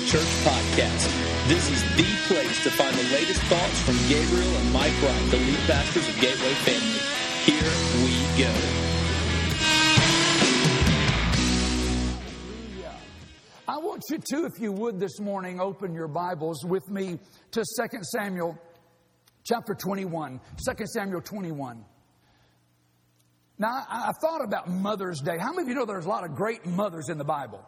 Church podcast. This is the place to find the latest thoughts from Gabriel and Mike Wright, the lead pastors of Gateway Family. Here we go. I want you to, if you would this morning, open your Bibles with me to 2 Samuel chapter 21. 2 Samuel 21. Now, I thought about Mother's Day. How many of you know there's a lot of great mothers in the Bible?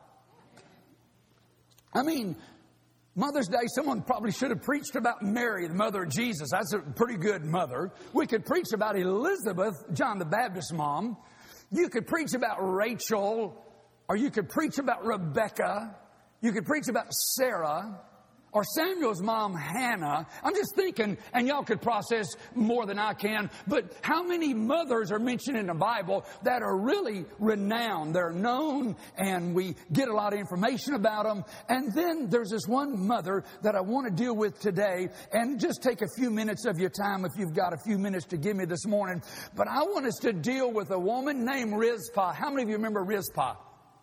I mean, Mother's Day, someone probably should have preached about Mary, the mother of Jesus. That's a pretty good mother. We could preach about Elizabeth, John the Baptist's mom. You could preach about Rachel, or you could preach about Rebecca. You could preach about Sarah, or Samuel's mom, Hannah. I'm just thinking, and y'all could process more than I can, but how many mothers are mentioned in the Bible that are really renowned? They're known, and we get a lot of information about them. And then there's this one mother that I want to deal with today, and just take a few minutes of your time if you've got a few minutes to give me this morning. But I want us to deal with a woman named Rizpah. How many of you remember Rizpah?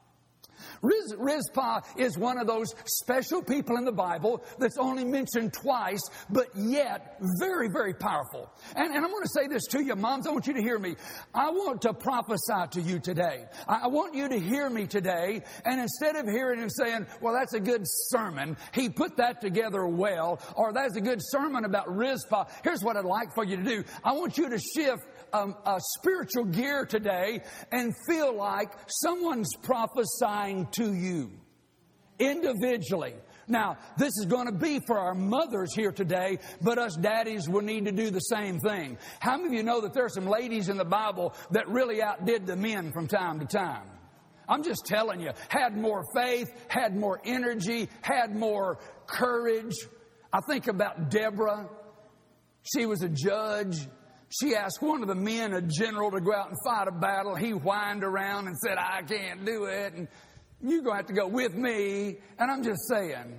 Rizpah is one of those special people in the Bible that's only mentioned twice, but yet very, very powerful. And I'm going to say this to you, moms. I want you to hear me. I want to prophesy to you today. I want you to hear me today. And instead of hearing and saying, well, that's a good sermon, he put that together well, or that's a good sermon about Rizpah, here's what I'd like for you to do. I want you to shift a spiritual gear today and feel like someone's prophesying to you individually. Now, this is going to be for our mothers here today, but us daddies will need to do the same thing. How many of you know that there are some ladies in the Bible that really outdid the men from time to time? I'm just telling you, had more faith, had more energy, had more courage. I think about Deborah. She was a judge. She asked one of the men, a general, to go out and fight a battle. He whined around and said, I can't do it. And you're going to have to go with me. And I'm just saying,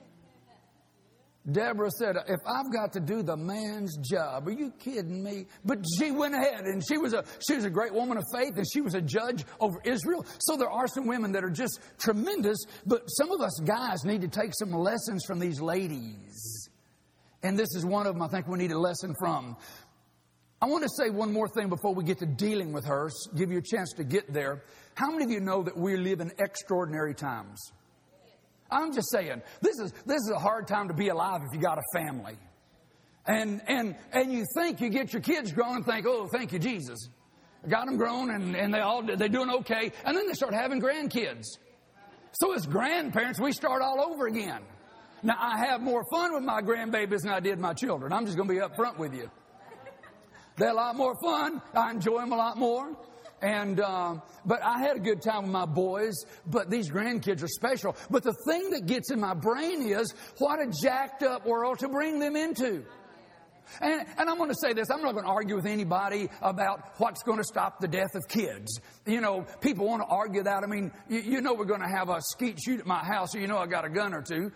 Deborah said, if I've got to do the man's job, are you kidding me? But she went ahead, and she was a great woman of faith, and she was a judge over Israel. So there are some women that are just tremendous, but some of us guys need to take some lessons from these ladies. And this is one of them I think we need a lesson from. I want to say one more thing before we get to dealing with her, give you a chance to get there. How many of you know that we live in extraordinary times? I'm just saying, this is a hard time to be alive if you got a family. And you think you get your kids grown and think, oh, thank you, Jesus. I got them grown and they're doing okay. And then they start having grandkids. So as grandparents, we start all over again. Now, I have more fun with my grandbabies than I did my children. I'm just going to be up front with you. They're a lot more fun. I enjoy them a lot more. But I had a good time with my boys. But these grandkids are special. But the thing that gets in my brain is what a jacked up world to bring them into. And I'm going to say this. I'm not going to argue with anybody about what's going to stop the death of kids. You know, people want to argue that. I mean, you know we're going to have a skeet shoot at my house, so you know I got a gun or two.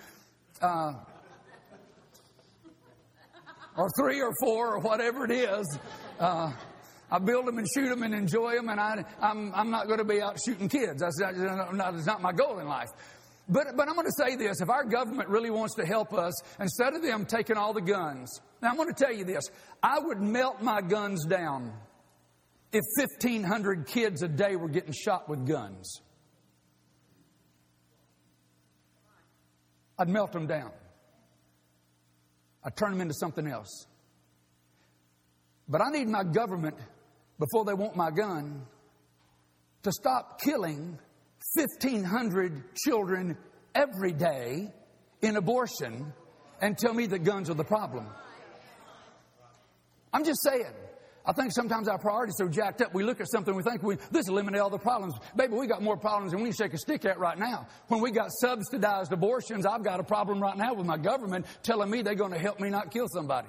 Or 3 or 4 or whatever it is. I build them and shoot them and enjoy them, and I'm not going to be out shooting kids. That's not my goal in life. But I'm going to say this. If our government really wants to help us, instead of them taking all the guns, now I'm going to tell you this. I would melt my guns down if 1,500 kids a day were getting shot with guns. I'd melt them down. I'd turn them into something else. But I need my government, before they want my gun, to stop killing 1,500 children every day in abortion and tell me that guns are the problem. I'm just saying. I think sometimes our priorities are so jacked up. We look at something, we think this eliminates all the problems. Baby, we got more problems than we can shake a stick at right now. When we got subsidized abortions, I've got a problem right now with my government telling me they're going to help me not kill somebody.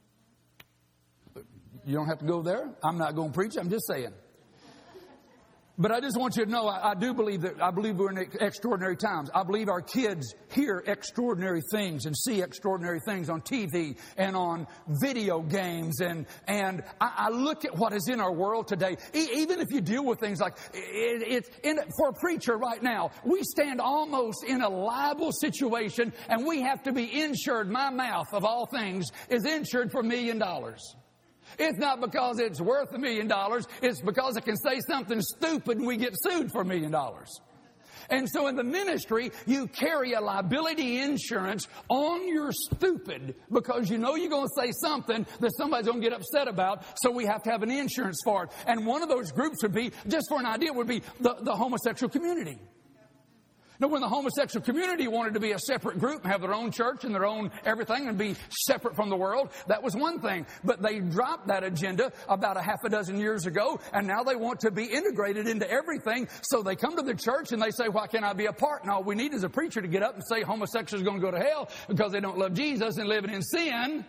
You don't have to go there. I'm not going to preach. I'm just saying. But I just want you to know, I believe we're in extraordinary times. I believe our kids hear extraordinary things and see extraordinary things on TV and on video games. And I look at what is in our world today. Even if you deal with things like, for a preacher right now, we stand almost in a liable situation and we have to be insured. My mouth, of all things, is insured for $1 million. It's not because it's worth $1 million. It's because it can say something stupid and we get sued for $1 million. And so in the ministry, you carry a liability insurance on your stupid because you know you're going to say something that somebody's going to get upset about. So we have to have an insurance for it. And one of those groups would be, just for an idea, would be the homosexual community. Now, when the homosexual community wanted to be a separate group and have their own church and their own everything and be separate from the world, that was one thing. But they dropped that agenda about a half a dozen years ago, and now they want to be integrated into everything. So they come to the church and they say, why can't I be a part? And all we need is a preacher to get up and say homosexuals are going to go to hell because they don't love Jesus and living in sin.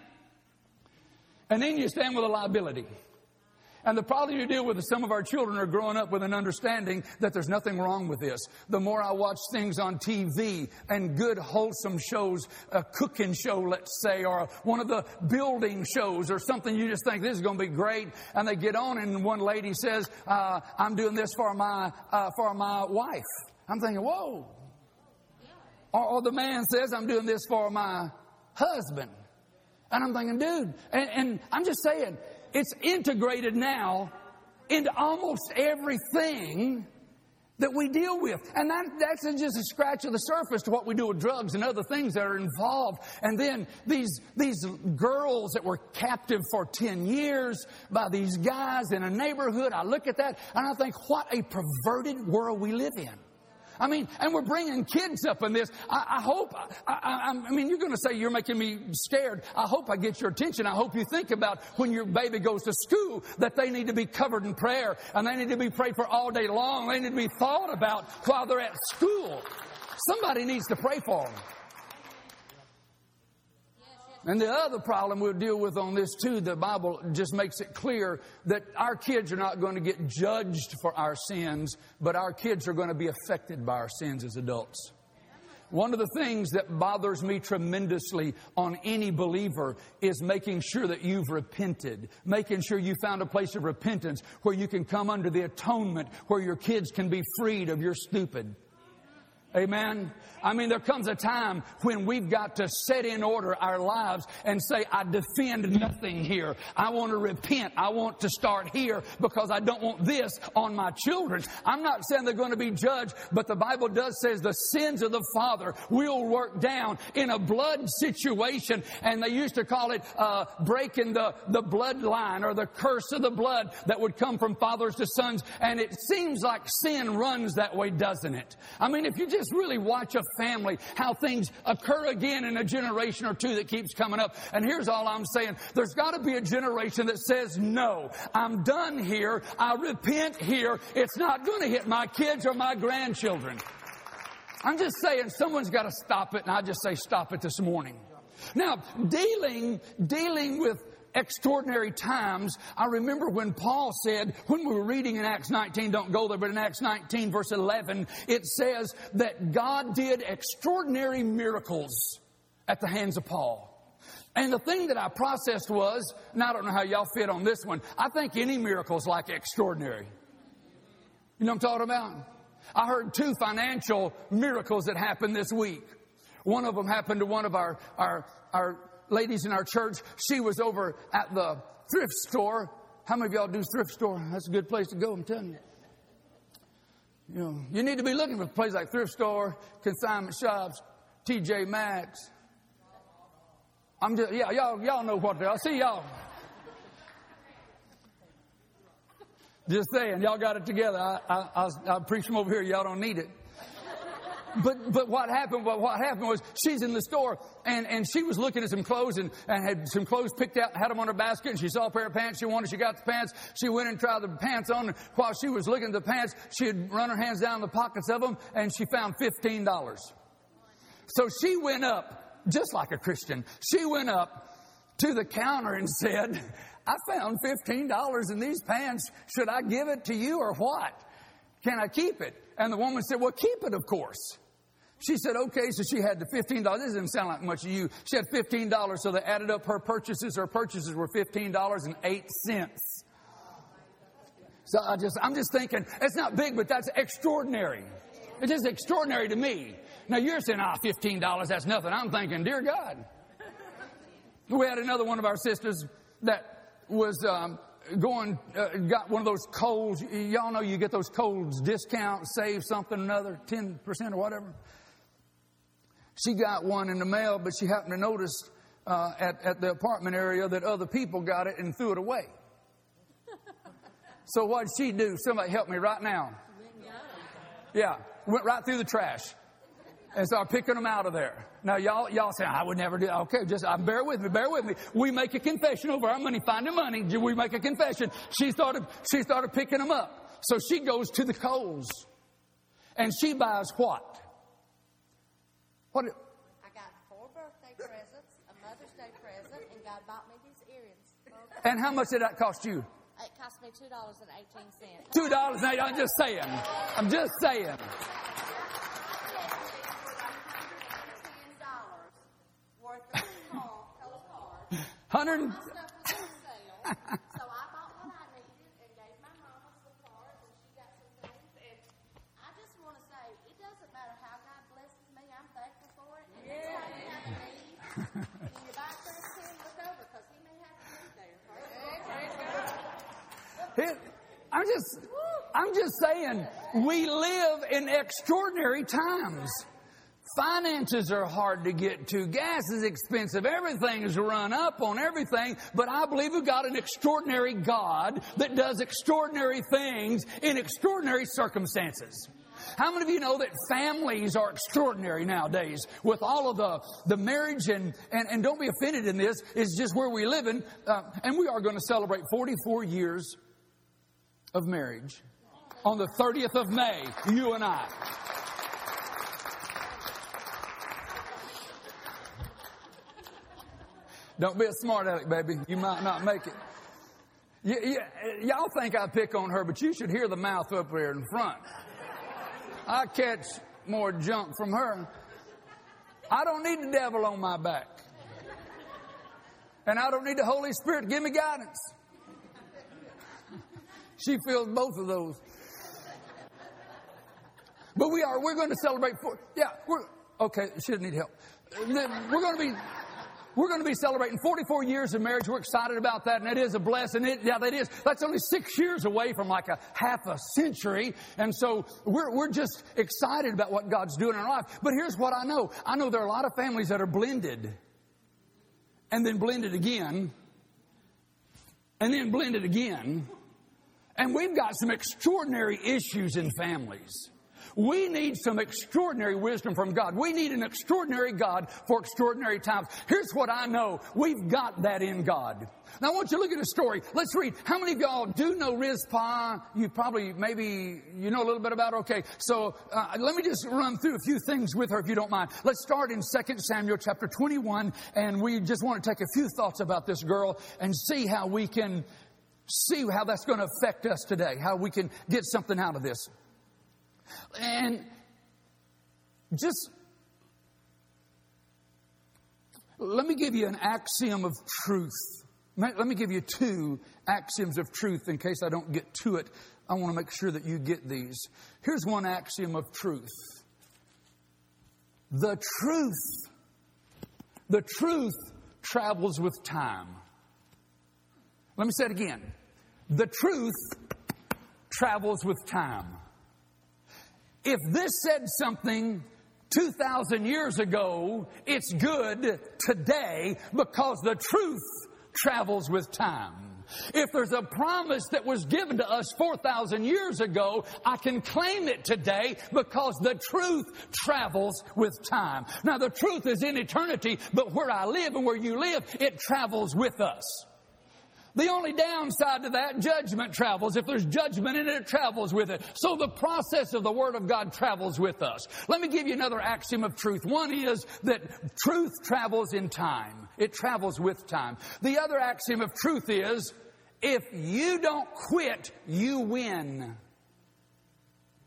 And then you stand with a liability. And the problem you deal with is some of our children are growing up with an understanding that there's nothing wrong with this. The more I watch things on TV and good, wholesome shows, a cooking show, let's say, or one of the building shows or something, you just think this is going to be great. And they get on and one lady says, I'm doing this for my wife. I'm thinking, whoa. Or the man says, I'm doing this for my husband. And I'm thinking, dude, and I'm just saying, it's integrated now into almost everything that we deal with. And that's just a scratch of the surface to what we do with drugs and other things that are involved. And then these girls that were captive for 10 years by these guys in a neighborhood, I look at that and I think, what a perverted world we live in. I mean, and we're bringing kids up in this. I hope, I mean, you're going to say you're making me scared. I hope I get your attention. I hope you think about when your baby goes to school that they need to be covered in prayer and they need to be prayed for all day long. They need to be thought about while they're at school. Somebody needs to pray for them. And the other problem we'll deal with on this too, the Bible just makes it clear that our kids are not going to get judged for our sins, but our kids are going to be affected by our sins as adults. One of the things that bothers me tremendously on any believer is making sure that you've repented, making sure you found a place of repentance where you can come under the atonement, where your kids can be freed of your stupid. Amen. I mean, there comes a time when we've got to set in order our lives and say, I defend nothing here. I want to repent. I want to start here because I don't want this on my children. I'm not saying they're going to be judged, but the Bible does say the sins of the father will work down in a blood situation. And they used to call it breaking the bloodline or the curse of the blood that would come from fathers to sons. And it seems like sin runs that way, doesn't it? I mean, if you just really watch a family, how things occur again in a generation or two that keeps coming up. And here's all I'm saying. There's got to be a generation that says, no, I'm done here. I repent here. It's not going to hit my kids or my grandchildren. I'm just saying someone's got to stop it. And I just say stop it this morning. Now, dealing with extraordinary times. I remember when Paul said, when we were reading in Acts 19, don't go there, but in Acts 19 verse 11, it says that God did extraordinary miracles at the hands of Paul. And the thing that I processed was, and I don't know how y'all fit on this one, I think any miracle is like extraordinary. You know what I'm talking about? I heard 2 financial miracles that happened this week. One of them happened to one of our ladies in our church. She was over at the thrift store. How many of y'all do thrift store? That's a good place to go, I'm telling you. You know, you need to be looking for a place like thrift store, consignment shops, TJ Maxx. Y'all know what they are. See y'all. Just saying, y'all got it together. I preach from over here. Y'all don't need it. But what happened was she's in the store and she was looking at some clothes and had some clothes picked out, had them on her basket, and she saw a pair of pants she wanted. She got the pants. She went and tried the pants on, and while she was looking at the pants, she had run her hands down the pockets of them and she found $15. So she went up, just like a Christian, she went up to the counter and said, I found $15 in these pants. Should I give it to you or what? Can I keep it? And the woman said, well, keep it, of course. She said, okay, so she had the $15. This doesn't sound like much to you. She had $15, so they added up her purchases. Her purchases were $15.08. So I'm just thinking, it's not big, but that's extraordinary. It's just extraordinary to me. Now you're saying, $15, that's nothing. I'm thinking, dear God. We had another one of our sisters that was got one of those Kohl's. Y'all know you get those Kohl's discount, save something or another, 10% or whatever. She got one in the mail, but she happened to notice at the apartment area that other people got it and threw it away. So what did she do? Somebody help me right now. Yeah, went right through the trash and started picking them out of there. Now, y'all say, I would never do that. Okay, just bear with me. We make a confession over our money, finding money. We make a confession. She started picking them up. So she goes to the Kohl's and she buys what? What? I got 4 birthday presents, a Mother's Day present, and God bought me these earrings. And how much did that cost you? It cost me $2.18. $2.80. I'm just saying. $10 worth of cards. 100. My stuff was on sale, so I bought what I needed and gave my mama some cards, and she got some things. And I just want to say, it doesn't matter how God blesses me. I'm thankful for it. And it's like you have a need, and you're back there to him, look over, because he may have to be there. I'm just saying, we live in extraordinary times. Finances are hard to get to. Gas is expensive. Everything is run up on everything. But I believe we've got an extraordinary God that does extraordinary things in extraordinary circumstances. How many of you know that families are extraordinary nowadays with all of the marriage and don't be offended in this, it's just where we live in. And we are going to celebrate 44 years of marriage on the 30th of May, you and I. Don't be a smart aleck, baby. You might not make it. Y'all think I pick on her, but you should hear the mouth up there in front. I catch more junk from her. I don't need the devil on my back. And I don't need the Holy Spirit to give me guidance. She feels both of those. But we're going to celebrate okay, she doesn't need help. We're going to be celebrating 44 years of marriage. We're excited about that, and it is a blessing. That is. That's only 6 years away from like a half a century, and so we're just excited about what God's doing in our life. But here's what I know. I know there are a lot of families that are blended, and then blended again, and then blended again, and we've got some extraordinary issues in families. We need some extraordinary wisdom from God. We need an extraordinary God for extraordinary times. Here's what I know. We've got that in God. Now, I want you to look at a story. Let's read. How many of y'all do know Rizpah? You probably, maybe, you know a little bit about her. Okay, so let me just run through a few things with her, if you don't mind. Let's start in 2 Samuel chapter 21, and we just want to take a few thoughts about this girl and see how we can see how that's going to affect us today, how we can get something out of this. And just let me give you an axiom of truth. Let me give you 2 axioms of truth in case I don't get to it. I want to make sure that you get these. Here's one axiom of truth. The truth travels with time. Let me say it again. The truth travels with time. If this said something 2,000 years ago, it's good today because the truth travels with time. If there's a promise that was given to us 4,000 years ago, I can claim it today because the truth travels with time. Now, the truth is in eternity, but where I live and where you live, it travels with us. The only downside to that, judgment travels. If there's judgment in it, it travels with it. So the process of the Word of God travels with us. Let me give you another axiom of truth. One is that truth travels in time. It travels with time. The other axiom of truth is, if you don't quit, you win.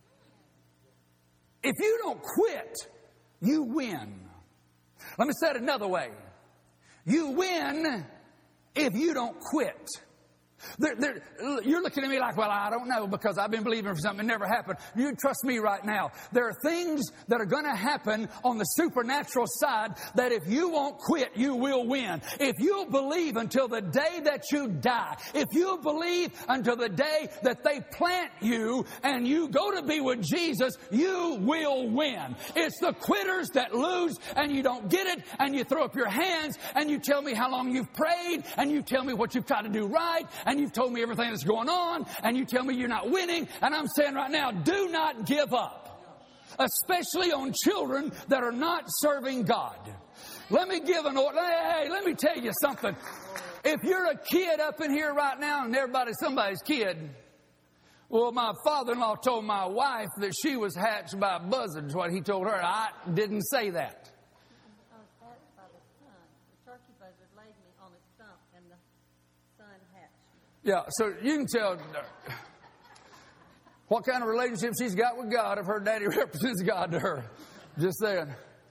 If you don't quit, you win. Let me say it another way. You win if you don't quit. You're looking at me like, well, I don't know because I've been believing for something that never happened. You trust me right now. There are things that are going to happen on the supernatural side that if you won't quit, you will win. If you'll believe until the day that you die, if you'll believe until the day that they plant you and you go to be with Jesus, you will win. It's the quitters that lose and you don't get it and you throw up your hands and you tell me how long you've prayed and you tell me what you've tried to do right and you've told me everything that's going on, and you tell me you're not winning, and I'm saying right now, do not give up. Especially on children that are not serving God. Let me give an order. Hey, let me tell you something. If you're a kid up in here right now, and everybody's somebody's kid, well, my father-in-law told my wife that she was hatched by buzzards, what he told her. I didn't say that. I was hatched by the sun. The turkey buzzard laid me on its stump, and the sun hatched. Yeah, so you can tell what kind of relationship she's got with God if her daddy represents God to her. Just saying.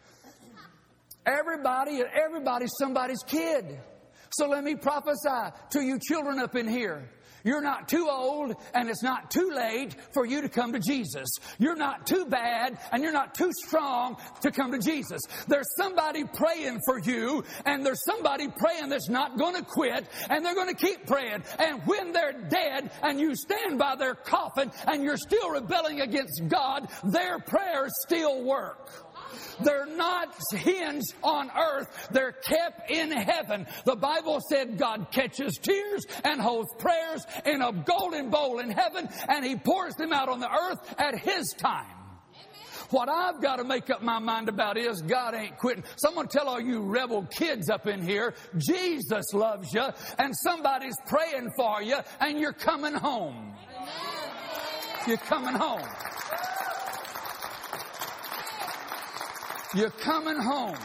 Everybody's somebody's kid. So let me prophesy to you children up in here. You're not too old and it's not too late for you to come to Jesus. You're not too bad and you're not too strong to come to Jesus. There's somebody praying for you and there's somebody praying that's not going to quit and they're going to keep praying. And when they're dead and you stand by their coffin and you're still rebelling against God, their prayers still work. They're not hinged on earth. They're kept in heaven. The Bible said God catches tears and holds prayers in a golden bowl in heaven, and He pours them out on the earth at His time. What I've got to make up my mind about is God ain't quitting. Someone tell all you rebel kids up in here, Jesus loves you, and somebody's praying for you, and you're coming home. You're coming home. You're coming home.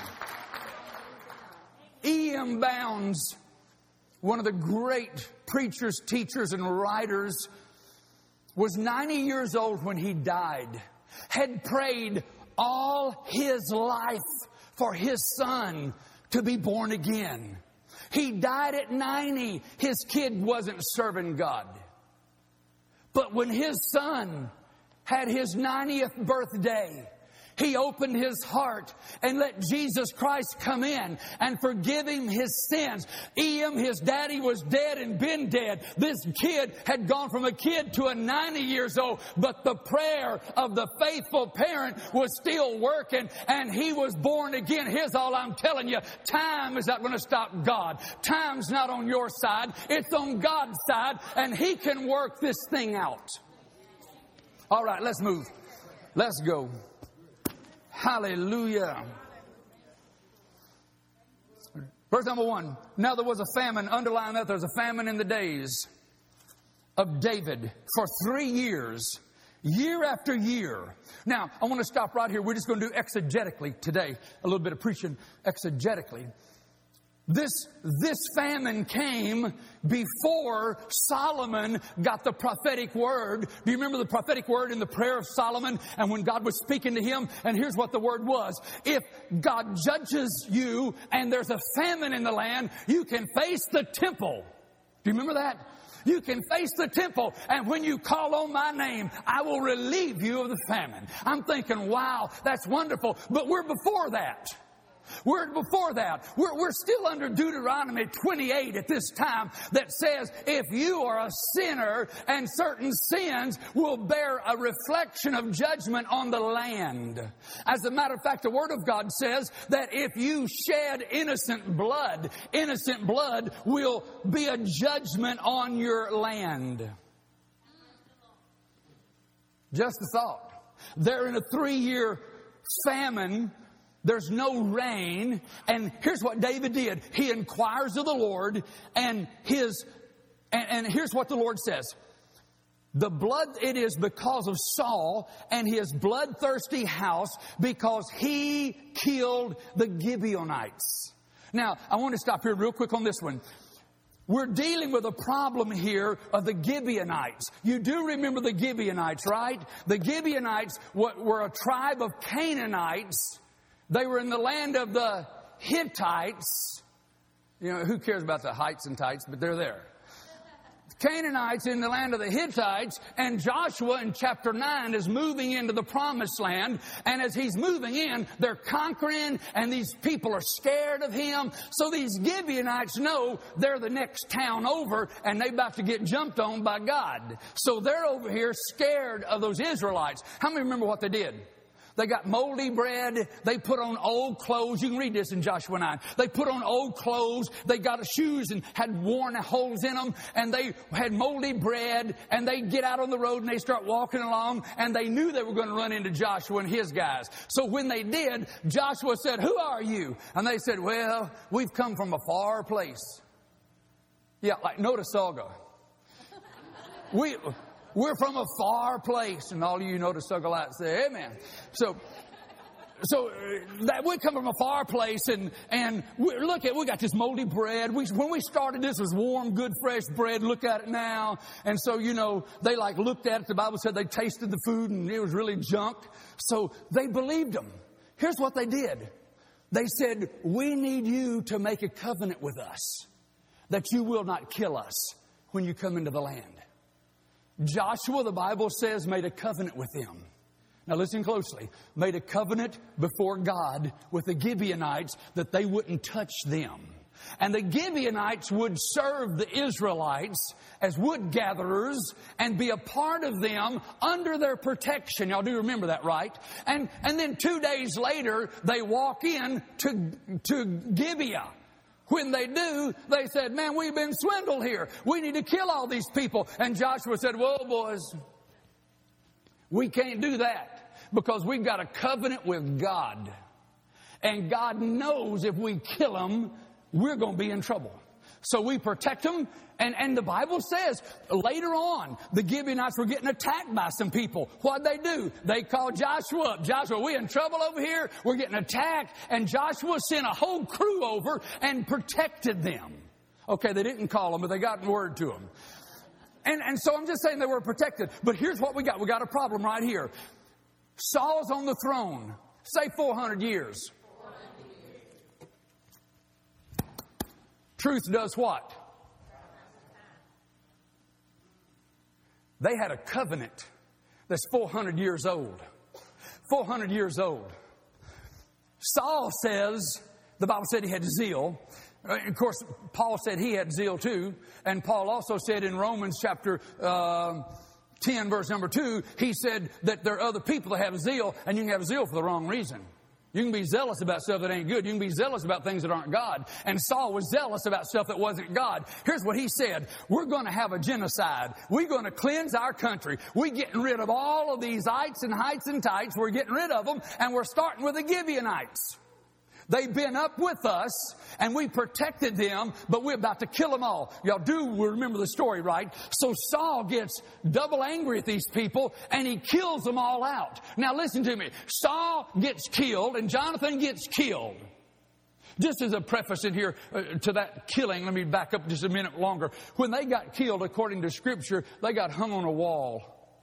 E.M. Bounds, one of the great preachers, teachers, and writers, was 90 years old when he died. Had prayed all his life for his son to be born again. He died at 90. His kid wasn't serving God. But when his son had his 90th birthday, he opened his heart and let Jesus Christ come in and forgive him his sins. E.M., his daddy, was dead and been dead. This kid had gone from a kid to a 90 years old, but the prayer of the faithful parent was still working and he was born again. Here's all I'm telling you. Time is not going to stop God. Time's not on your side. It's on God's side, and He can work this thing out. All right, let's move. Let's go. Hallelujah. Verse number 1. Now there was a famine. Underline that there's a famine in the days of David for 3 years. Year after year. Now, I want to stop right here. We're just going to do exegetically today. A little bit of preaching exegetically. This famine came before Solomon got the prophetic word. Do you remember the prophetic word in the prayer of Solomon? And when God was speaking to him, and here's what the word was. If God judges you and there's a famine in the land, you can face the temple. Do you remember that? You can face the temple, and when you call on my name, I will relieve you of the famine. I'm thinking, wow, that's wonderful. But we're before that. We're before that. We're still under Deuteronomy 28 at this time that says if you are a sinner and certain sins will bear a reflection of judgment on the land. As a matter of fact, the Word of God says that if you shed innocent blood will be a judgment on your land. Just a thought. They're in a 3-year famine. There's no rain. And here's what David did. He inquires of the Lord, and here's what the Lord says. The blood, it is because of Saul and his bloodthirsty house, because he killed the Gibeonites. Now, I want to stop here real quick on this one. We're dealing with a problem here of the Gibeonites. You do remember the Gibeonites, right? The Gibeonites were a tribe of Canaanites. They were in the land of the Hittites. You know, who cares about the heights and tights, but they're there. Canaanites in the land of the Hittites, and Joshua in chapter 9 is moving into the promised land, and as he's moving in, they're conquering, and these people are scared of him. So these Gibeonites know they're the next town over, and they're about to get jumped on by God. So they're over here scared of those Israelites. How many remember what they did? They got moldy bread. They put on old clothes. You can read this in Joshua 9. They put on old clothes. They got shoes and had worn holes in them. And they had moldy bread. And they get out on the road and they start walking along. And they knew they were going to run into Joshua and his guys. So when they did, Joshua said, "Who are you?" And they said, "Well, we've come from a far place." Yeah, like Notasulga. We're from a far place. And all of you Notasulgalites say, amen. So that we come from a far place, and we got this moldy bread. When we started, this was warm, good, fresh bread. Look at it now. And so, they looked at it. The Bible said they tasted the food and it was really junk. So they believed them. Here's what they did. They said, "We need you to make a covenant with us that you will not kill us when you come into the land." Joshua, the Bible says, made a covenant with them. Now listen closely. Made a covenant before God with the Gibeonites that they wouldn't touch them. And the Gibeonites would serve the Israelites as wood gatherers and be a part of them under their protection. Y'all do remember that, right? And then 2 days later, they walk in to Gibeah. When they do, they said, "Man, we've been swindled here. We need to kill all these people." And Joshua said, "Whoa, boys, we can't do that because we've got a covenant with God. And God knows if we kill them, we're going to be in trouble. So we protect them." And the Bible says later on, the Gibeonites were getting attacked by some people. What'd they do? They called Joshua up. "Joshua, we're in trouble over here. We're getting attacked." And Joshua sent a whole crew over and protected them. Okay, they didn't call them, but they got word to them. And so I'm just saying they were protected. But here's what we got. We got a problem right here. Saul's on the throne. Say 400 years. Truth does what? They had a covenant that's 400 years old. 400 years old. Saul says, the Bible said he had zeal. Of course, Paul said he had zeal too. And Paul also said in Romans chapter 10, verse number 2, he said that there are other people that have zeal, and you can have zeal for the wrong reason. You can be zealous about stuff that ain't good. You can be zealous about things that aren't God. And Saul was zealous about stuff that wasn't God. Here's what he said. "We're going to have a genocide. We're going to cleanse our country. We're getting rid of all of these ites and heights and tights. We're getting rid of them. And we're starting with the Gibeonites. They've been up with us, and we protected them, but we're about to kill them all." Y'all do remember the story, right? So Saul gets double angry at these people, and he kills them all out. Now listen to me. Saul gets killed, and Jonathan gets killed. Just as a preface in here to that killing, let me back up just a minute longer. When they got killed, according to Scripture, they got hung on a wall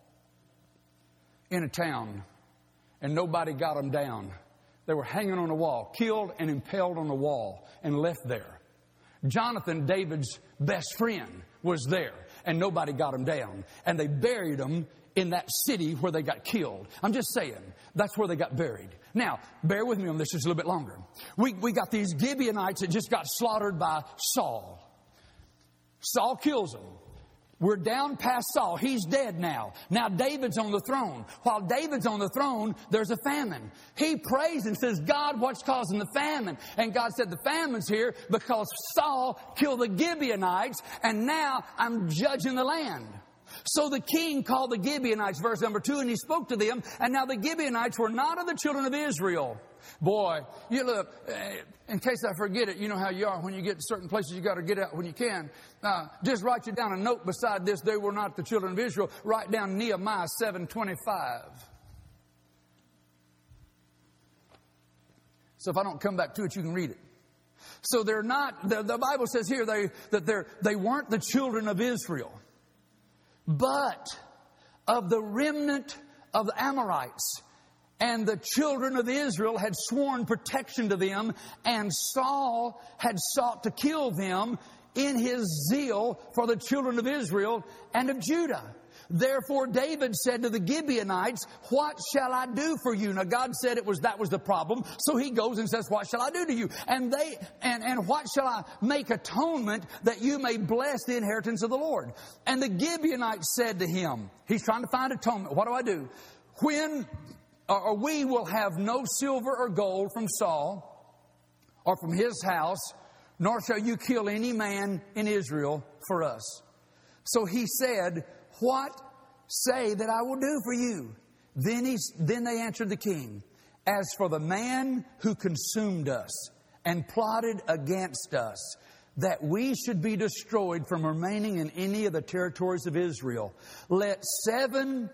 in a town, and nobody got them down. They were hanging on a wall, killed and impaled on a wall and left there. Jonathan, David's best friend, was there, and nobody got him down. And they buried him in that city where they got killed. I'm just saying, that's where they got buried. Now, bear with me on this just a little bit longer. We got these Gibeonites that just got slaughtered by Saul. Saul kills them. We're down past Saul. He's dead now. Now David's on the throne. While David's on the throne, there's a famine. He prays and says, "God, what's causing the famine?" And God said, "The famine's here because Saul killed the Gibeonites, and now I'm judging the land." So the king called the Gibeonites, verse number 2, and he spoke to them. And now the Gibeonites were not of the children of Israel. Boy, you look, in case I forget it, you know how you are. When you get to certain places, you got to get out when you can. Just write you down a note beside this. They were not the children of Israel. Write down Nehemiah 7:25. So if I don't come back to it, you can read it. So they're not, the Bible says here that they weren't the children of Israel, but of the remnant of the Amorites. And the children of Israel had sworn protection to them, and Saul had sought to kill them in his zeal for the children of Israel and of Judah. Therefore David said to the Gibeonites, what shall I do for you? Now God said that was the problem. So he goes and says, what shall I do to you? And what shall I make atonement that you may bless the inheritance of the Lord? And the Gibeonites said to him, he's trying to find atonement. What do I do? We will have no silver or gold from Saul or from his house, nor shall you kill any man in Israel for us. So he said, what say that I will do for you? Then they answered the king, as for the man who consumed us and plotted against us, that we should be destroyed from remaining in any of the territories of Israel, let 7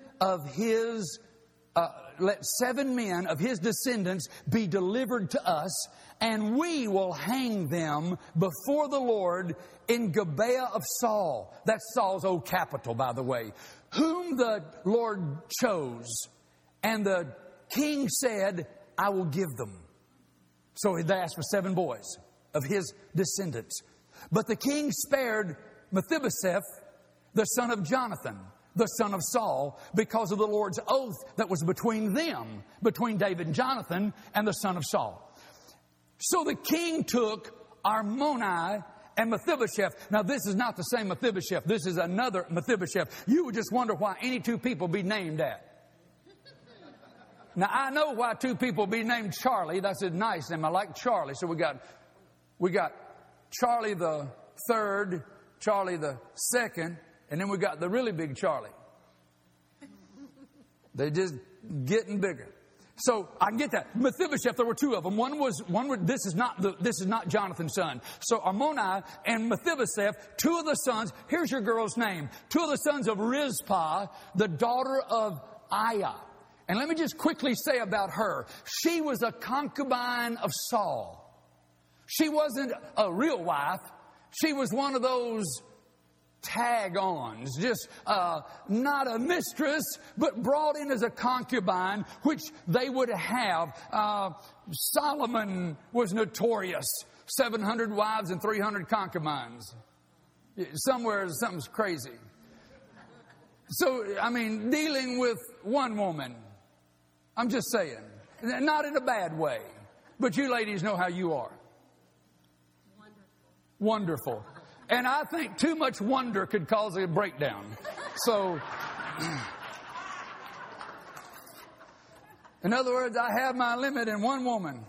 men of his descendants be delivered to us, and we will hang them before the Lord in Gibeah of Saul. That's Saul's old capital, by the way, whom the Lord chose. And the king said, I will give them. So they asked for 7 boys of his descendants. But the king spared Mephibosheth, the son of Jonathan, the son of Saul, because of the Lord's oath that was between them, between David and Jonathan and the son of Saul. So the king took Armoni and Mephibosheth. Now this is not the same Mephibosheth. This is another Mephibosheth. You would just wonder why any 2 people be named that. Now I know why 2 people be named Charlie. That's a nice name. I like Charlie. So we got Charlie the 3rd, Charlie the 2nd, and then we got the really big Charlie. They're just getting bigger. So I can get that. Mephibosheth, there were 2 of them. This is not Jonathan's son. So Armoni and Mephibosheth, 2 of the sons. Here's your girl's name. 2 of the sons of Rizpah, the daughter of Aiah. And let me just quickly say about her. She was a concubine of Saul. She wasn't a real wife. She was one of those tag-ons, just not a mistress, but brought in as a concubine, which they would have. Solomon was notorious. 700 wives and 300 concubines. Something's crazy. So, dealing with one woman. I'm just saying. Not in a bad way. But you ladies know how you are. Wonderful. And I think too much wonder could cause a breakdown. So, in other words, I have my limit in one woman.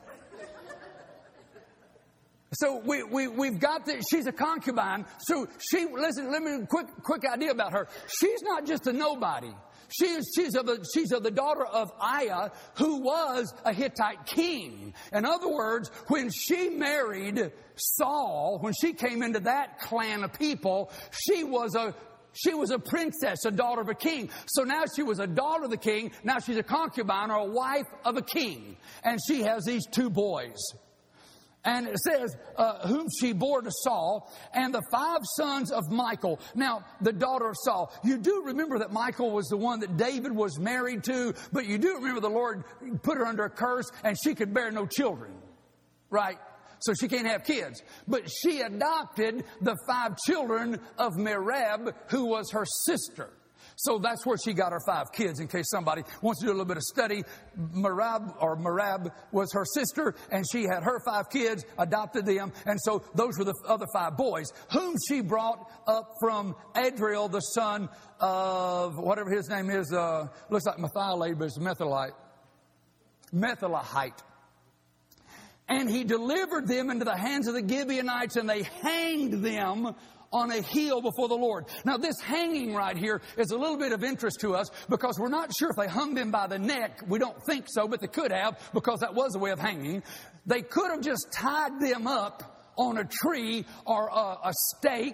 So we've got this. She's a concubine. So listen, let me quick idea about her. She's not just a nobody. She's of the daughter of Aiah, who was a Hittite king. In other words, when she married Saul, when she came into that clan of people, she was a princess, a daughter of a king. So now she was a daughter of the king. Now she's a concubine or a wife of a king. And she has these 2 boys. And it says, whom she bore to Saul, and the 5 sons of Michal. Now, the daughter of Saul. You do remember that Michal was the one that David was married to, but you do remember the Lord put her under a curse, and she could bear no children. Right? So she can't have kids. But she adopted the 5 children of Merab, who was her sister. So that's where she got her 5 kids, in case somebody wants to do a little bit of study. Merab was her sister, and she had her 5 kids, adopted them, and so those were the other 5 boys, whom she brought up from Adriel, the son of, whatever his name is, looks like Methylated, but it's Methylathite. And he delivered them into the hands of the Gibeonites, and they hanged them on a hill before the Lord. Now this hanging right here is a little bit of interest to us, because we're not sure if they hung them by the neck. We don't think so, but they could have, because that was a way of hanging. They could have just tied them up on a tree or a stake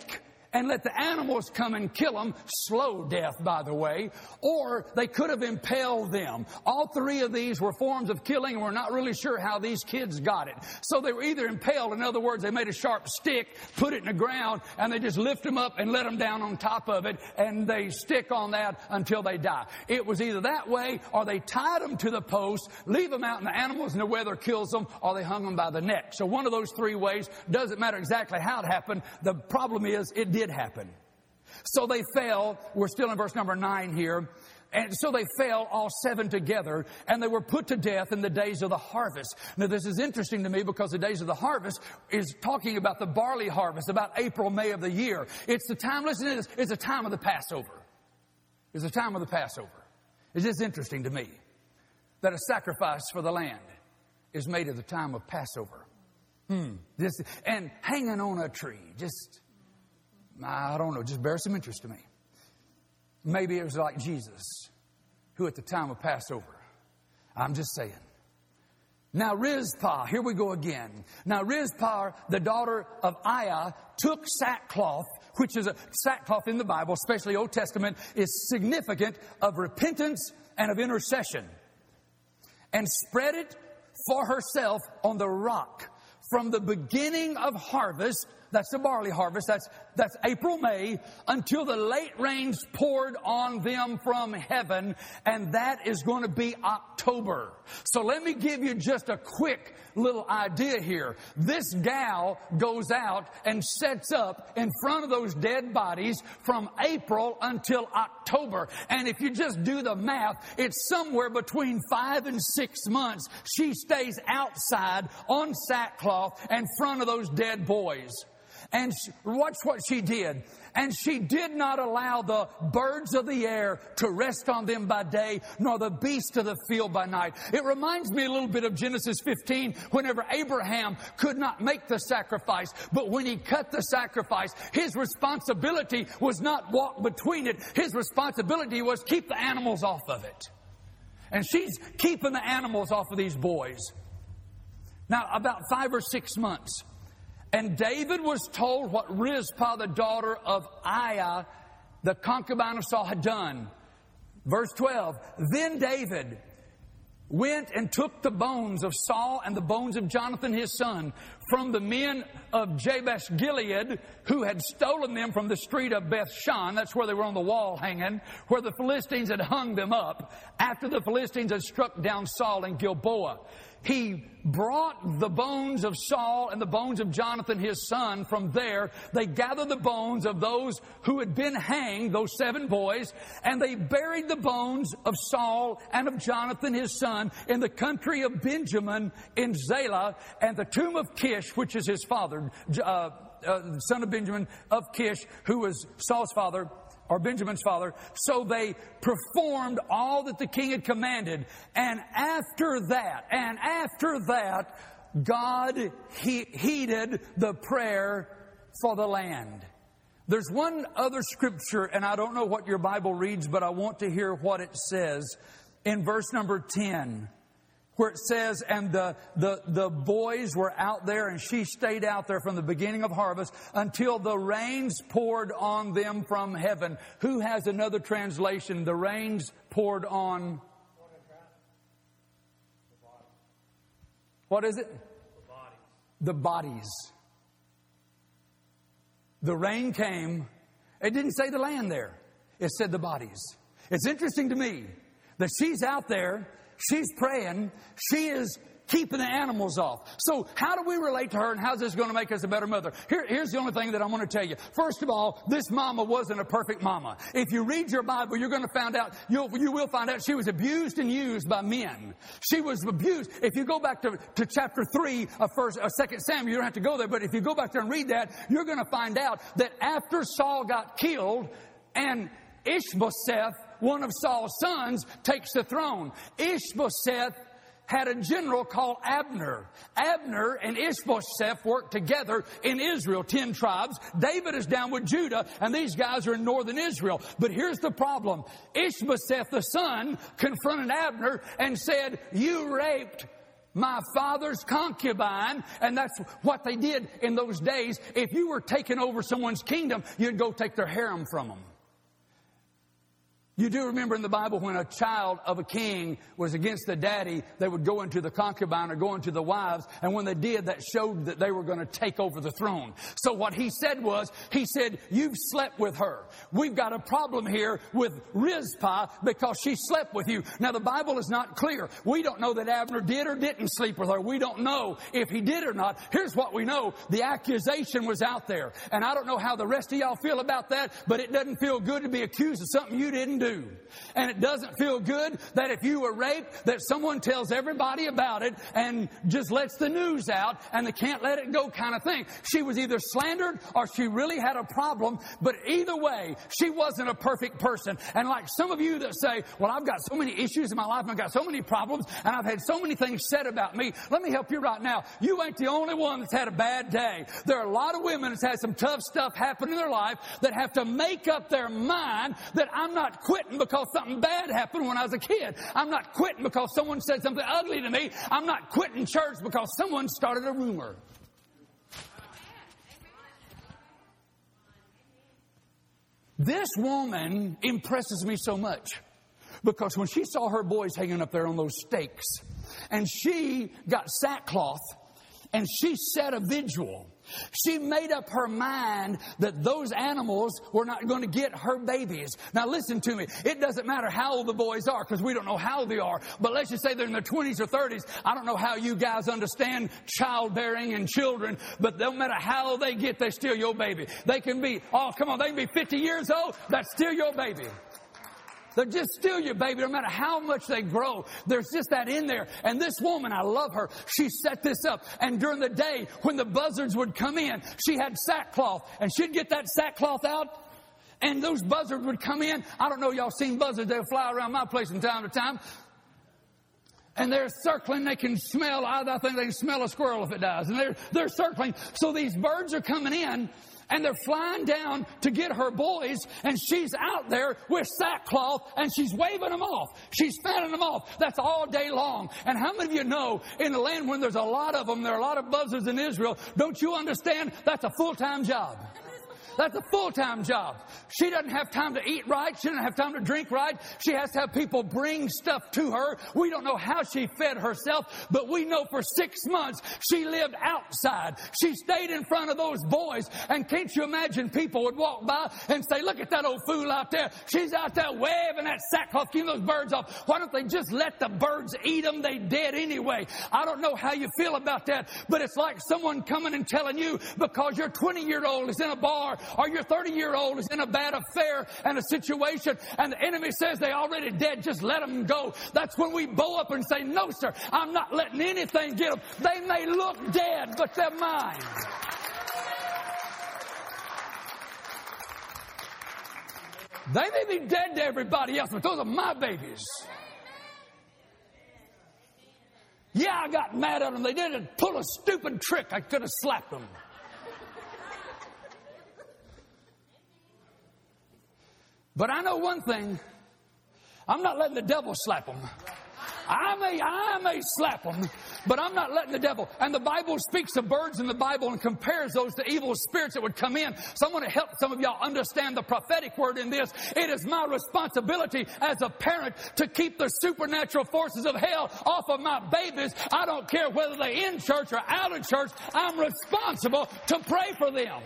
and let the animals come and kill them. Slow death, by the way. Or they could have impaled them. All three of these were forms of killing, and we're not really sure how these kids got it. So they were either impaled, in other words, they made a sharp stick, put it in the ground, and they just lift them up and let them down on top of it, and they stick on that until they die. It was either that way, or they tied them to the post, leave them out in the animals and the weather kills them, or they hung them by the neck. So one of those three ways. Doesn't matter exactly how it happened. The problem is it did happen. So they fell. We're still in verse number 9 here. And so they fell, all 7 together, and they were put to death in the days of the harvest. Now, this is interesting to me because the days of the harvest is talking about the barley harvest, about April, May of the year. It's the time, listen to this, it's the time of the Passover. It's the time of the Passover. It's just interesting to me that a sacrifice for the land is made at the time of Passover. And hanging on a tree, just, I don't know, just bears some interest to me. Maybe it was like Jesus, who at the time of Passover, I'm just saying. Now Rizpah, here we go again. Now Rizpah, the daughter of Aiah, took sackcloth, which is a sackcloth in the Bible, especially Old Testament, is significant of repentance and of intercession, and spread it for herself on the rock. From the beginning of harvest, that's the barley harvest, that's April, May, until the late rains poured on them from heaven, and that is going to be October. So let me give you just a quick little idea here. This gal goes out and sets up in front of those dead bodies from April until October. And if you just do the math, it's somewhere between 5 and 6 months she stays outside on sackcloth in front of those dead boys. And watch what she did. And she did not allow the birds of the air to rest on them by day, nor the beasts of the field by night. It reminds me a little bit of Genesis 15, whenever Abraham could not make the sacrifice. But when he cut the sacrifice, his responsibility was not walk between it. His responsibility was keep the animals off of it. And she's keeping the animals off of these boys. Now, about 5 or 6 months. And David was told what Rizpah, the daughter of Aiah, the concubine of Saul, had done. Verse 12, then David went and took the bones of Saul and the bones of Jonathan his son from the men of Jabesh Gilead, who had stolen them from the street of Bethshan. That's where they were on the wall hanging, where the Philistines had hung them up after the Philistines had struck down Saul in Gilboa. He brought the bones of Saul and the bones of Jonathan his son from there. They gathered the bones of those who had been hanged, those 7 boys, and they buried the bones of Saul and of Jonathan his son in the country of Benjamin in Zelah, and the tomb of Kish, which is his father, son of Benjamin of Kish, who was Saul's father, or Benjamin's father. So they performed all that the king had commanded. And after that, God heeded the prayer for the land. There's one other scripture, and I don't know what your Bible reads, but I want to hear what it says in verse number 10. Where it says, and the boys were out there, and she stayed out there from the beginning of harvest until the rains poured on them from heaven. Who has another translation? The rains poured on. What is it? The bodies. The rain came. It didn't say the land there. It said the bodies. It's interesting to me that she's out there. She's praying. She is keeping the animals off. So how do we relate to her, and how's this going to make us a better mother? Here's the only thing that I want to tell you. First of all, this mama wasn't a perfect mama. If you read your Bible, you're going to find out, you will find out she was abused and used by men. She was abused. If you go back to chapter 3 of 2 Samuel, you don't have to go there, but if you go back there and read that, you're going to find out that after Saul got killed and Ishbosheth, one of Saul's sons, takes the throne. Ishbosheth had a general called Abner. Abner and Ishbosheth worked together in Israel, 10 tribes. David is down with Judah, and these guys are in northern Israel. But here's the problem. Ishbosheth, the son, confronted Abner and said, you raped my father's concubine. And that's what they did in those days. If you were taking over someone's kingdom, you'd go take their harem from them. You do remember in the Bible when a child of a king was against the daddy, they would go into the concubine or go into the wives. And when they did, that showed that they were going to take over the throne. So what he said was, he said, you've slept with her. We've got a problem here with Rizpah because she slept with you. Now the Bible is not clear. We don't know that Abner did or didn't sleep with her. We don't know if he did or not. Here's what we know. The accusation was out there. And I don't know how the rest of y'all feel about that, but it doesn't feel good to be accused of something you didn't do. And it doesn't feel good that if you were raped, that someone tells everybody about it and just lets the news out and they can't let it go kind of thing. She was either slandered or she really had a problem, but either way, she wasn't a perfect person. And like some of you that say, well, I've got so many issues in my life and I've got so many problems and I've had so many things said about me. Let me help you right now. You ain't the only one that's had a bad day. There are a lot of women that's had some tough stuff happen in their life that have to make up their mind that I'm not quitting because something bad happened when I was a kid. I'm not quitting because someone said something ugly to me. I'm not quitting church because someone started a rumor. This woman impresses me so much because when she saw her boys hanging up there on those stakes and she got sackcloth and she set a vigil, she made up her mind that those animals were not going to get her babies. Now listen to me. It doesn't matter how old the boys are because we don't know how they are. But let's just say they're in their 20s or 30s. I don't know how you guys understand childbearing and children, but no matter how old they get, they're still your baby. They can be, they can be 50 years old. That's still your baby. They're just still your baby, no matter how much they grow. There's just that in there. And this woman, I love her. She set this up. And during the day, when the buzzards would come in, she had sackcloth. And she'd get that sackcloth out. And those buzzards would come in. I don't know, y'all seen buzzards. They'll fly around my place from time to time. And they're circling. They can smell. I think they can smell a squirrel if it dies. And they're circling. So these birds are coming in. And they're flying down to get her boys, and she's out there with sackcloth, and she's waving them off. She's fanning them off. That's all day long. And how many of you know, in the land when there's a lot of them, there are a lot of buzzards in Israel, don't you understand? That's a full-time job. That's a full-time job. She doesn't have time to eat right. She doesn't have time to drink right. She has to have people bring stuff to her. We don't know how she fed herself, but we know for 6 months she lived outside. She stayed in front of those boys. And can't you imagine people would walk by and say, look at that old fool out there. She's out there waving that sackcloth, keeping those birds off. Why don't they just let the birds eat them? They dead anyway. I don't know how you feel about that, but it's like someone coming and telling you because your 20-year-old is in a bar or your 30-year-old is in a bad affair and a situation and the enemy says they're already dead, just let them go. That's when we bow up and say, no, sir, I'm not letting anything get them. They may look dead, but they're mine. They may be dead to everybody else, but those are my babies. Yeah, I got mad at them. They didn't pull a stupid trick. I could have slapped them. But I know one thing. I'm not letting the devil slap them. I may slap them, but I'm not letting the devil. And the Bible speaks of birds in the Bible and compares those to evil spirits that would come in. So I want to help some of y'all understand the prophetic word in this. It is my responsibility as a parent to keep the supernatural forces of hell off of my babies. I don't care whether they're in church or out of church. I'm responsible to pray for them.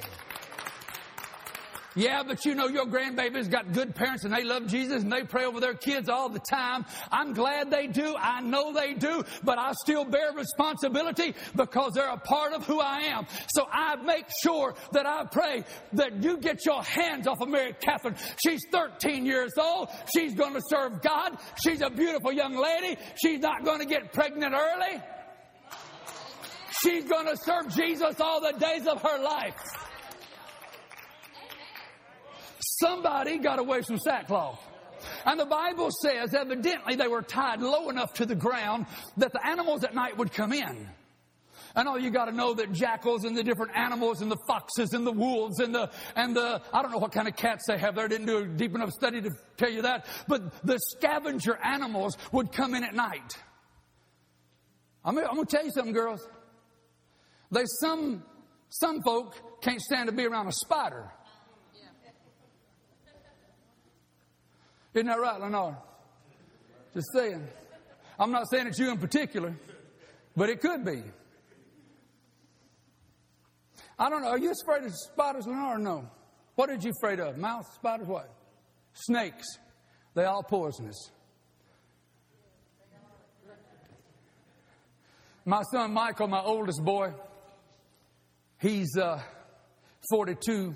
Yeah, but you know your grandbabies got good parents and they love Jesus and they pray over their kids all the time. I'm glad they do. I know they do. But I still bear responsibility because they're a part of who I am. So I make sure that I pray that you get your hands off of Mary Catherine. She's 13 years old. She's going to serve God. She's a beautiful young lady. She's not going to get pregnant early. She's going to serve Jesus all the days of her life. Somebody got away from sackcloth. And the Bible says evidently they were tied low enough to the ground that the animals at night would come in. And all you got to know that jackals and the different animals and the foxes and the wolves and the I don't know what kind of cats they have there. I didn't do a deep enough study to tell you that. But the scavenger animals would come in at night. I'm going to tell you something, girls. There's some folk can't stand to be around a spider. Isn't that right, Lenore? Just saying. I'm not saying it's you in particular, but it could be. I don't know. Are you afraid of spiders, Lenore, or no? What are you afraid of? Mouse, spiders, what? Snakes. They all poisonous. My son Michael, my oldest boy, he's 42.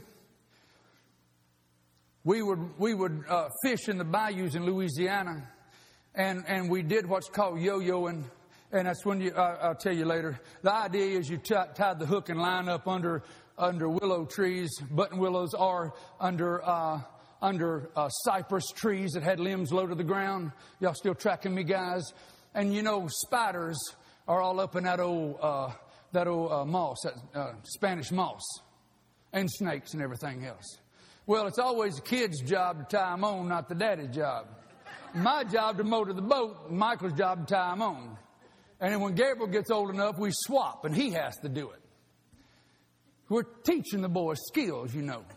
We would fish in the bayous in Louisiana, and we did what's called yo-yoing, and that's when I'll tell you later. The idea is you tied the hook and line up under willow trees, button willows, or under cypress trees that had limbs low to the ground. Y'all still tracking me, guys? And you know, spiders are all up in that old moss, that Spanish moss, and snakes and everything else. Well, it's always the kid's job to tie them on, not the daddy's job. My job to motor the boat, Michael's job to tie them on. And then when Gabriel gets old enough, we swap, and he has to do it. We're teaching the boys skills, you know.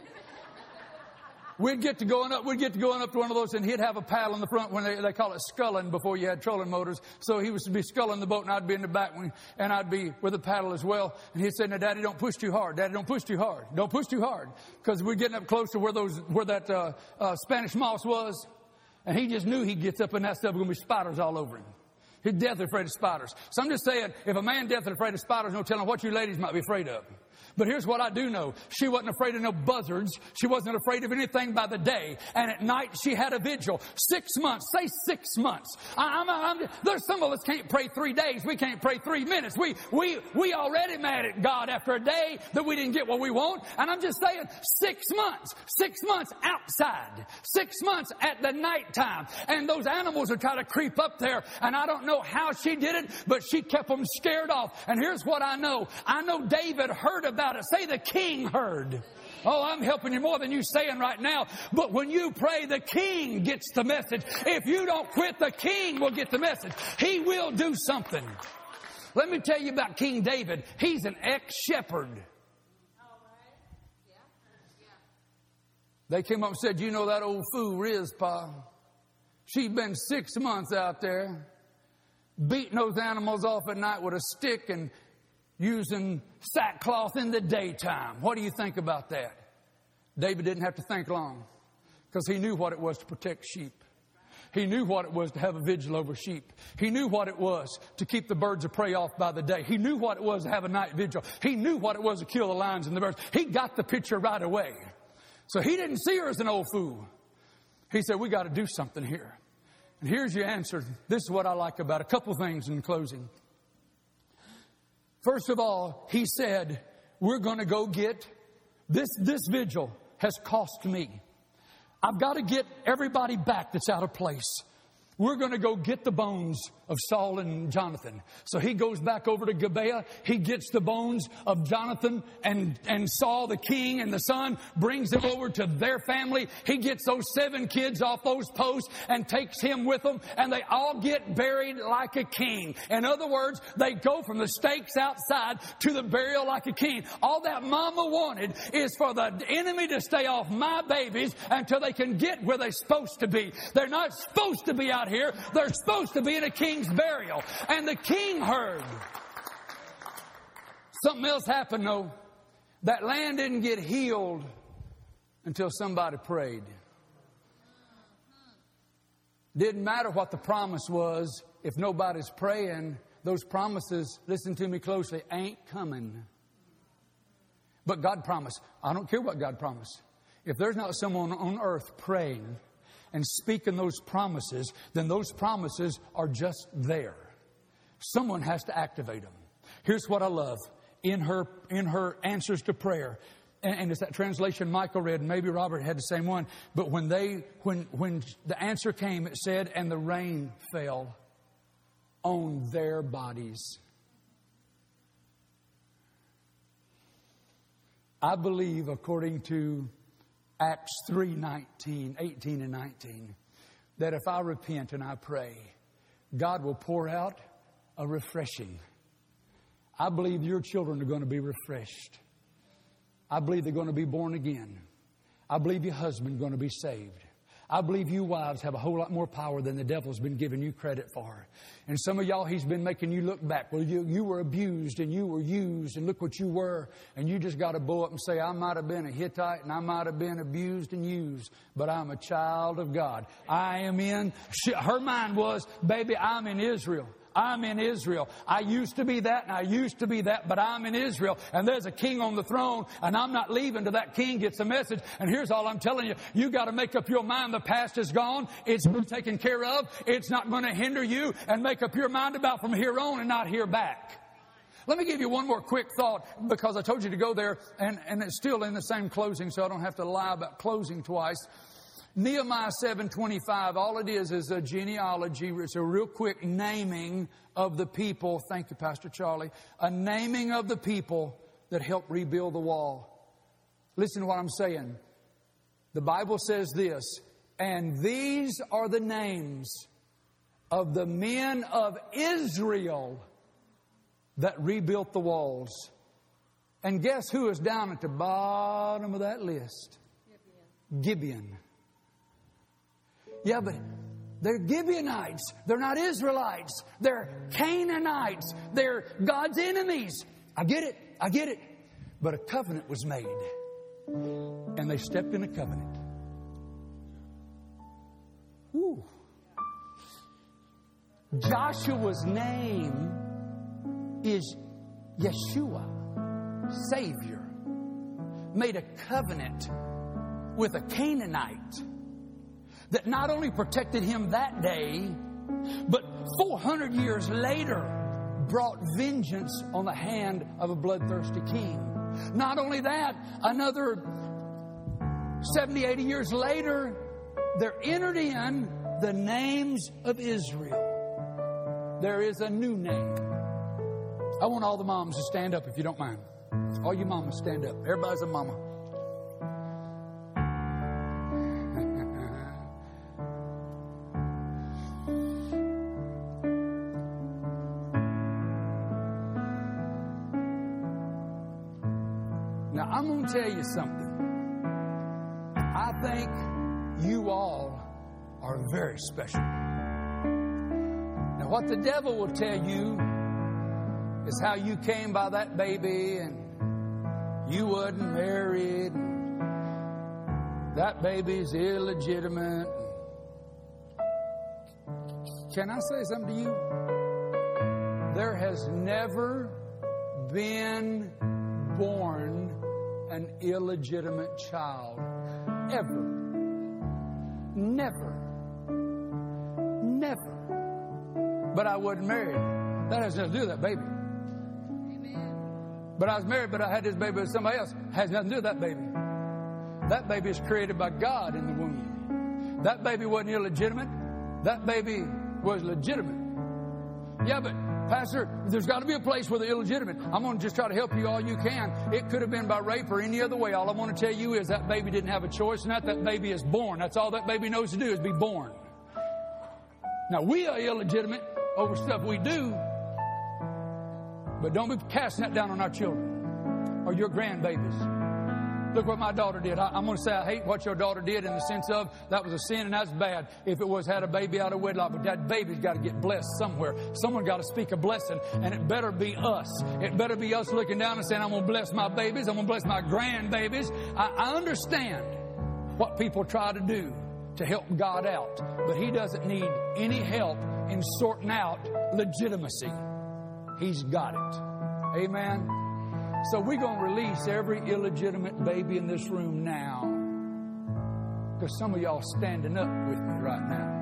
We'd get to going up to one of those, and he'd have a paddle in the front when they call it sculling before you had trolling motors. So he was to be sculling the boat, and I'd be in the back, and I'd be with a paddle as well. And he'd say, "Now, Daddy, don't push too hard. Daddy, don't push too hard. Don't push too hard," because we're getting up close to where that Spanish moss was, and he just knew he'd get up in that stuff. There were going to be spiders all over him. He's deathly afraid of spiders. So I'm just saying, if a man deathly afraid of spiders, no telling what you ladies might be afraid of. But here's what I do know. She wasn't afraid of no buzzards. She wasn't afraid of anything by the day. And at night, she had a vigil. 6 months. Say 6 months. There's some of us can't pray 3 days. We can't pray 3 minutes. We already mad at God after a day that we didn't get what we want. And I'm just saying, 6 months. 6 months outside. 6 months at the nighttime. And those animals would try to creep up there. And I don't know how she did it, but she kept them scared off. And here's what I know. I know David heard about it. Say the king heard. Oh, I'm helping you more than you saying right now. But when you pray, the king gets the message. If you don't quit, the king will get the message. He will do something. Let me tell you about King David. He's an ex-shepherd. They came up and said, "You know that old fool Rizpah? She's been 6 months out there beating those animals off at night with a stick and using sackcloth in the daytime. What do you think about that?" David didn't have to think long, because he knew what it was to protect sheep. He knew what it was to have a vigil over sheep. He knew what it was to keep the birds of prey off by the day. He knew what it was to have a night vigil. He knew what it was to kill the lions and the bears. He got the picture right away. So he didn't see her as an old fool. He said, "We got to do something here." And here's your answer. This is what I like about it. A couple things in closing. First of all, he said, "We're going to go get this vigil has cost me. I've got to get everybody back that's out of place. We're going to go get the bones of Saul and Jonathan." So he goes back over to Gibeah. He gets the bones of Jonathan and Saul, the king and the son, brings them over to their family. He gets those 7 kids off those posts and takes him with them. And they all get buried like a king. In other words, they go from the stakes outside to the burial like a king. All that mama wanted is for the enemy to stay off my babies until they can get where they're supposed to be. They're not supposed to be out here. They're supposed to be in a king's burial. And the king heard. Something else happened though. That land didn't get healed until somebody prayed. Didn't matter what the promise was. If nobody's praying, those promises, listen to me closely, ain't coming. But God promised. I don't care what God promised. If there's not someone on earth praying and speaking those promises, then those promises are just there. Someone has to activate them. Here's what I love in her answers to prayer. And it's that translation Michael read, and maybe Robert had the same one. But when the answer came, it said, "And the rain fell on their bodies." I believe, according to Acts 3:18 and 19, that if I repent and I pray, God will pour out a refreshing. I believe your children are going to be refreshed. I believe they're going to be born again. I believe your husband's going to be saved. I believe you wives have a whole lot more power than the devil's been giving you credit for. And some of y'all, he's been making you look back. Well, you were abused and you were used and look what you were. And you just got to blow up and say, I might have been a Hittite and I might have been abused and used, but I'm a child of God. I am in, her mind was, baby, I'm in Israel. I'm in Israel. I used to be that and I used to be that, but I'm in Israel. And there's a king on the throne and I'm not leaving till that king gets a message. And here's all I'm telling you. You got to make up your mind. The past is gone. It's been taken care of. It's not going to hinder you. And make up your mind about from here on and not here back. Let me give you one more quick thought because I told you to go there and it's still in the same closing so I don't have to lie about closing twice. Nehemiah 7:25, all it is a genealogy. It's a real quick naming of the people. Thank you, Pastor Charlie. A naming of the people that helped rebuild the wall. Listen to what I'm saying. The Bible says this, and these are the names of the men of Israel that rebuilt the walls. And guess who is down at the bottom of that list? Gibeon. Yeah, but they're Gibeonites. They're not Israelites. They're Canaanites. They're God's enemies. I get it. But a covenant was made. And they stepped in a covenant. Woo. Joshua's name is Yeshua, Savior. Made a covenant with a Canaanite that not only protected him that day, but 400 years later brought vengeance on the hand of a bloodthirsty king. Not only that, another 70, 80 years later, they're entered in the names of Israel. There is a new name. I want all the moms to stand up if you don't mind. All you mamas stand up. Everybody's a mama. Now, I'm going to tell you something. I think you all are very special. Now, what the devil will tell you is how you came by that baby and you wasn't married. That baby's illegitimate. Can I say something to you? There has never been born an illegitimate child. Ever. Never. But I wasn't married. That has nothing to do with that baby. But I was married, but I had this baby with somebody else. Has nothing to do with that baby. That baby is created by God in the womb. That baby wasn't illegitimate. That baby was legitimate. Yeah, but Pastor, there's got to be a place where they're illegitimate. I'm going to just try to help you all you can. It could have been by rape or any other way. All I want to tell you is that baby didn't have a choice. Not that baby is born. That's all that baby knows to do is be born. Now, we are illegitimate over stuff we do. But don't be casting that down on our children or your grandbabies. Look what my daughter did. I'm going to say I hate what your daughter did in the sense of that was a sin and that's bad. If it was had a baby out of wedlock, but that baby's got to get blessed somewhere. Someone got to speak a blessing, and it better be us. It better be us looking down and saying, I'm going to bless my babies. I'm going to bless my grandbabies. I understand what people try to do to help God out, but He doesn't need any help in sorting out legitimacy. He's got it. Amen. So we're going to release every illegitimate baby in this room now. Because some of y'all standing up with me right now.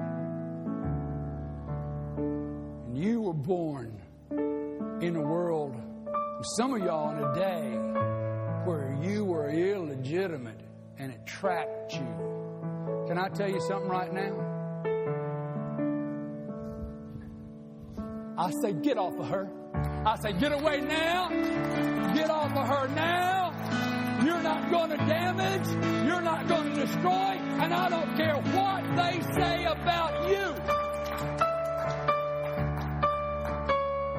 And you were born in a world, some of y'all in a day where you were illegitimate and it trapped you. Can I tell you something right now? I say, get off of her. I say, get away now. Get off of her now. You're not going to damage. You're not going to destroy. And I don't care what they say about you.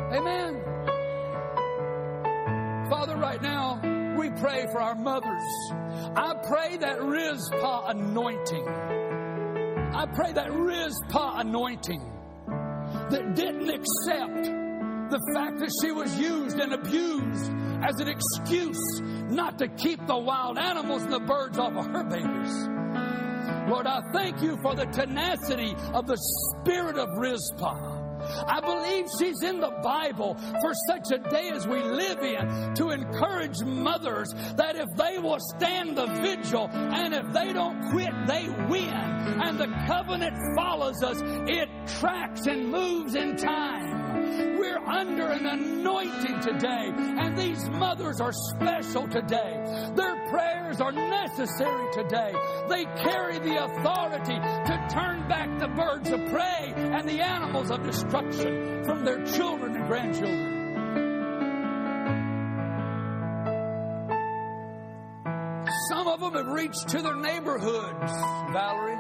pray for our mothers. I pray that Rizpah anointing. I pray that Rizpah anointing that didn't accept the fact that she was used and abused as an excuse not to keep the wild animals and the birds off of her babies. Lord, I thank you for the tenacity of the spirit of Rizpah. I believe she's in the Bible for such a day as we live in, to encourage mothers that if they will stand the vigil and if they don't quit, they win. And the covenant follows us. It tracks and moves in time. We're under an anointing today, and these mothers are special today. Their prayers are necessary today. They carry the authority to turn back the birds of prey and the animals of destruction from their children and grandchildren. Some of them have reached to their neighborhoods, Valerie.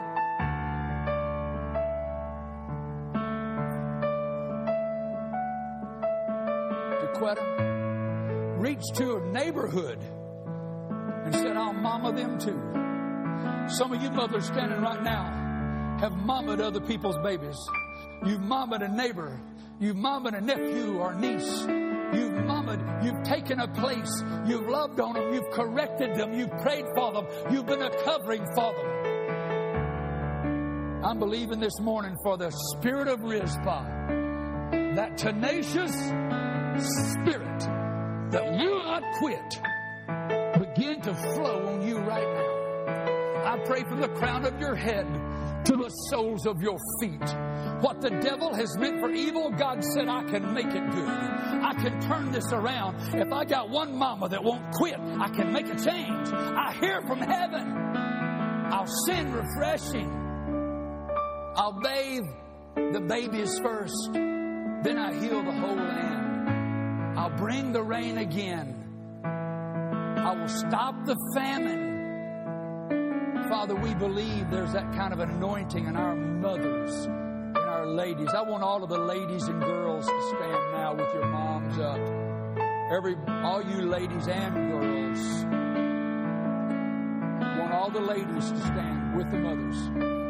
Reached to a neighborhood and said, I'll mama them too. Some of you mothers standing right now have mamaed other people's babies. You've mamaed a neighbor. You've mamaed a nephew or niece. You've mamaed. You've taken a place. You've loved on them. You've corrected them. You've prayed for them. You've been a covering for them. I'm believing this morning for the spirit of Rizpah, that tenacious spirit that will not quit, begin to flow on you right now. I pray from the crown of your head to the soles of your feet. What the devil has meant for evil, God said, I can make it good. I can turn this around. If I got one mama that won't quit, I can make a change. I hear from heaven. I'll send refreshing. I'll bathe the babies first. Then I heal the whole land. I'll bring the rain again. I will stop the famine. Father, we believe there's that kind of anointing in our mothers and our ladies. I want all of the ladies and girls to stand now with your moms up. All you ladies and girls. I want all the ladies to stand with the mothers.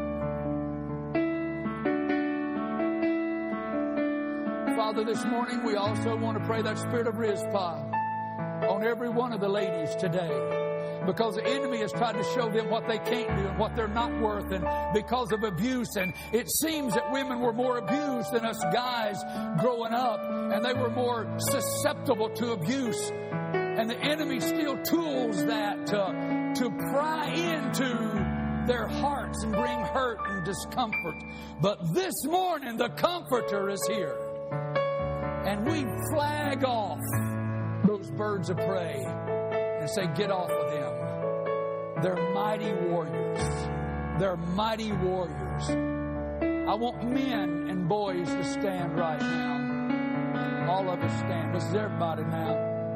Father, this morning we also want to pray that spirit of Rizpah on every one of the ladies today, because the enemy has tried to show them what they can't do and what they're not worth, and because of abuse. And it seems that women were more abused than us guys growing up, and they were more susceptible to abuse. And the enemy still tools that to pry into their hearts and bring hurt and discomfort. But this morning the Comforter is here. And we flag off those birds of prey and say, get off of them. They're mighty warriors. They're mighty warriors. I want men and boys to stand right now. All of us stand. This is everybody now.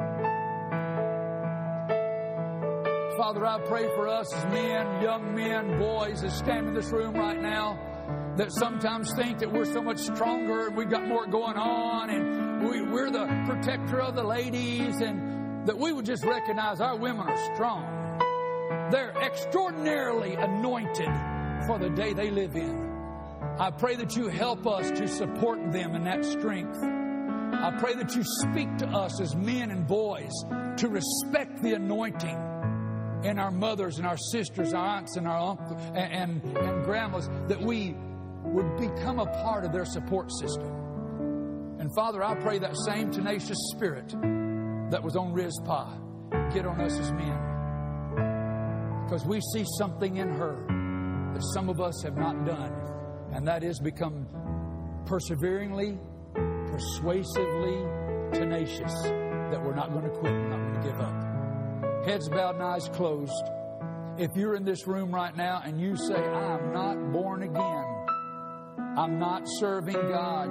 Father, I pray for us as men, young men, boys that stand in this room right now, that sometimes think that we're so much stronger and we've got more going on and we're the protector of the ladies, and that we would just recognize our women are strong. They're extraordinarily anointed for the day they live in. I pray that you help us to support them in that strength. I pray that you speak to us as men and boys to respect the anointing in our mothers and our sisters, our aunts and our uncles and grandmas, that we would become a part of their support system. And Father, I pray that same tenacious spirit that was on Rizpah get on us as men, because we see something in her that some of us have not done, and that is become perseveringly, persuasively tenacious, that we're not going to quit, we're not going to give up. Heads bowed and eyes closed. If you're in this room right now and you say, I am not born again, I'm not serving God,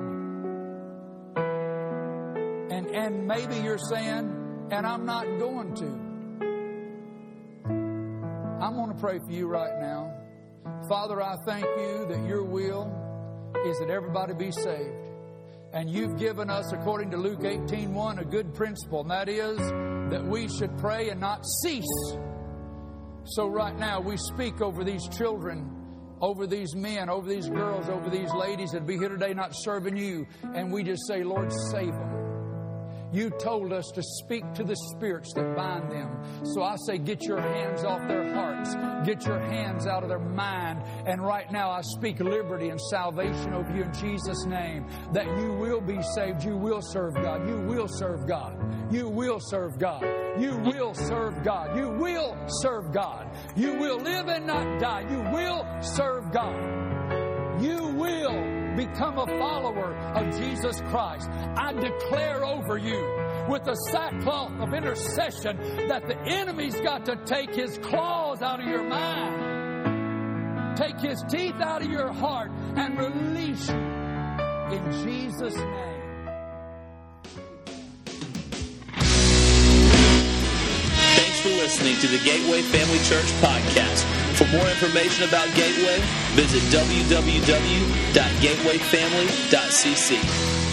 and maybe you're saying, and I'm not going to, I'm going to pray for you right now. Father, I thank you that your will is that everybody be saved. And you've given us, according to Luke 18:1, a good principle, and that is that we should pray and not cease. So right now, we speak over these children, over these men, over these girls, over these ladies that be here today not serving you. And we just say, Lord, save them. You told us to speak to the spirits that bind them. So I say, get your hands off their hearts. Get your hands out of their mind. And right now I speak liberty and salvation over you in Jesus' name. That you will be saved. You will serve God. You will serve God. You will serve God. You will serve God. You will serve God. You will live and not die. You will serve God. You will become a follower of Jesus Christ. I declare over you with the sackcloth of intercession that the enemy's got to take his claws out of your mind, take his teeth out of your heart, and release you in Jesus' name. Thanks for listening to the Gateway Family Church podcast. For more information about Gateway, visit www.gatewayfamily.cc.